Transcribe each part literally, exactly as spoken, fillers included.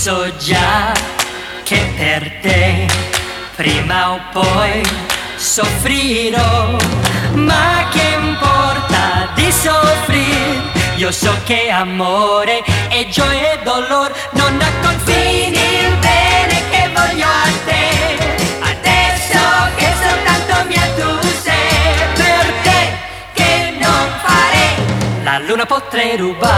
so già che per te prima o poi soffrirò, ma che importa di soffrire? Io so che amore e gioia e dolore non ha confini, il bene che voglio a te, adesso che soltanto mia tu sei, per te che non farei, la luna potrei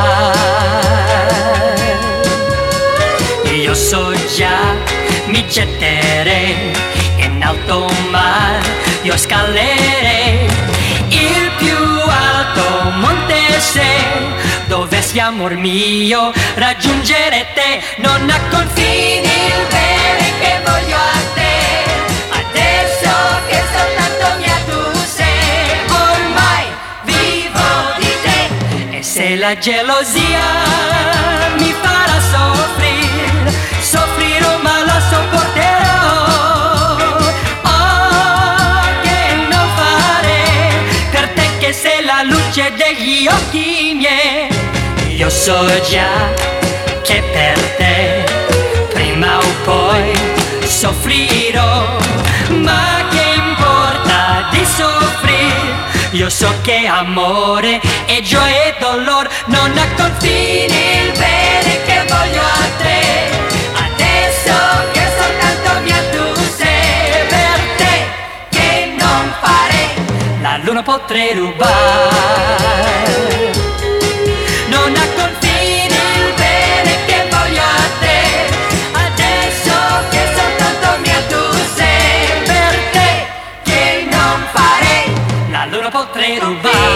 rubare. Io so già, mi getterei in alto mare, io scalerei il più alto monte se dovessi, amor mio, raggiungere te. Non ha confini il bene che voglio a te, adesso che soltanto mia tu sei, ormai vivo di te. E se la gelosia mi farà soffrire, soffrirò ma la sopporterò. Oh, che non fare per te che sei la luce degli occhi miei. Io so già che per te prima o poi soffrirò, ma che importa di soffrire? Io so che amore e gioia e dolore non ha confini, il bene che voglio a te, adesso che soltanto mia tu sei, per te che non farei, la luna potrei rubare. Non ha confini il bene che voglio a te, adesso che soltanto mia tu sei, per te che non farei, la luna potrei rubare.